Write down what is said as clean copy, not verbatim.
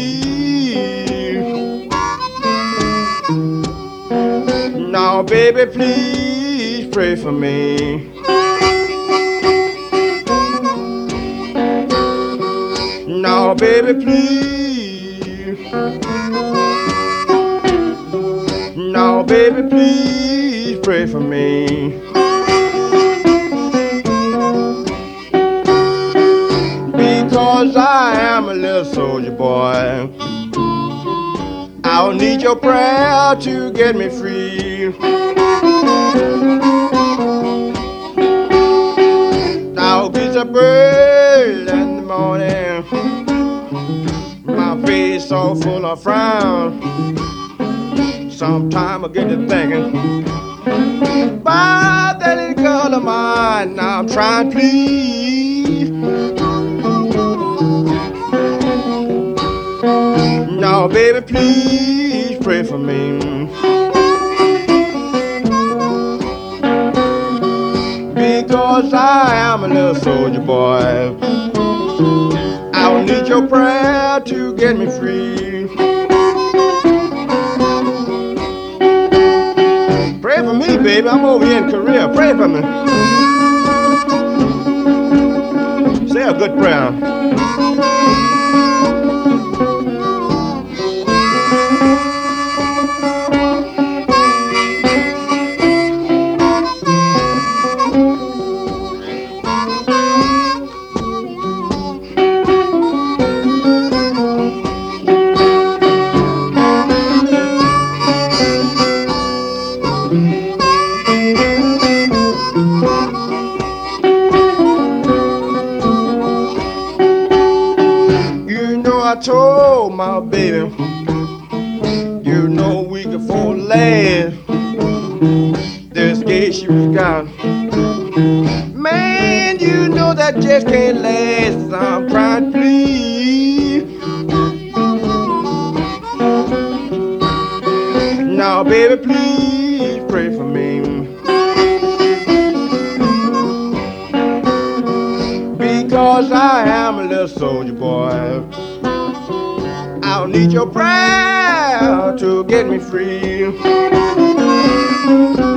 please. Now, baby, please pray for me. Now, baby, please. Now, baby, please pray for me. Because I am a little soldier boy. I'll need your prayer to get me free. I'll get up early in the morning, my face all full of frown. Sometime I get to thinking about that little girl of mine. Now I'm trying to please. Now, baby, please pray for me. Because I am a little soldier boy. I will need your prayer to get me free. Pray for me, baby. I'm over here in Korea. Pray for me. Say a good prayer. I told my baby, you know, week before last, this day she was gone. Man, you know that just can't last. I'm trying to please. Now, baby, please pray for me. Because I am a little soldier boy. I'll need your prayer to get me free.